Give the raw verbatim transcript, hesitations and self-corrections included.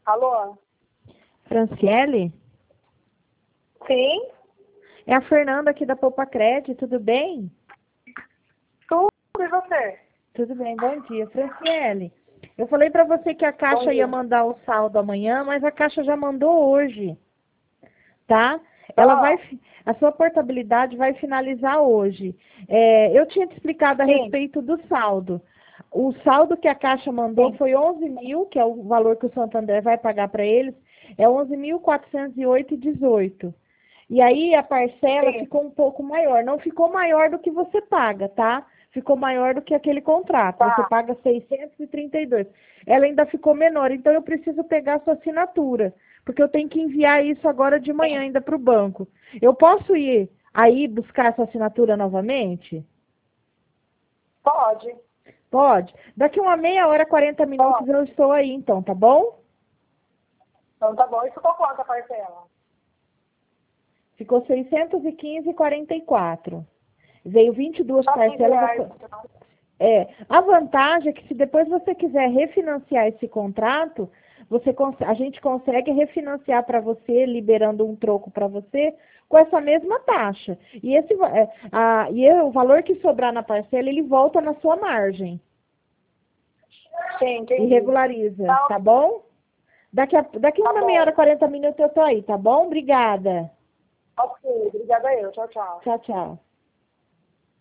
Alô? Franciele? Sim? É a Fernanda aqui da Poupa Cred, tudo bem? Tudo, e você? Tudo bem, bom dia. Franciele, eu falei para você que a Bom Caixa ia dia. mandar o saldo amanhã, mas a Caixa já mandou hoje, tá? Ela vai, Ah, fi- a sua portabilidade vai finalizar hoje. É, eu tinha te explicado a sim, respeito do saldo. O saldo que a Caixa mandou sim, foi onze mil, que é o valor que o Santander vai pagar para eles, é onze mil quatrocentos e oito e dezoito. E aí a parcela sim. ficou um pouco maior. Não ficou maior do que você paga, tá? Ficou maior do que aquele contrato. Você Tá, paga seiscentos e trinta e dois. Ela ainda ficou menor. Então eu preciso pegar a sua assinatura. Porque eu tenho que enviar isso agora de manhã sim. ainda para o banco. Eu posso ir aí buscar essa assinatura novamente? Pode, Pode. Daqui uma meia hora, quarenta minutos pode. eu estou aí então, tá bom? Então tá bom. E ficou quanto a parcela? Ficou seiscentos e quinze e quarenta e quatro. Veio vinte e duas Só quinze parcelas. reais. Então. É, a vantagem é que se depois você quiser refinanciar esse contrato, você cons- a gente consegue refinanciar para você, liberando um troco para você, com essa mesma taxa. E, esse, va- é, a, e o valor que sobrar na parcela, ele volta na sua margem Sim, e entendi. regulariza, Tá, tá bom? Daqui, a, daqui tá uma meia hora, bom. quarenta minutos eu tô aí, tá bom? Obrigada. Ok, obrigada eu. Tchau, tchau. Tchau, tchau.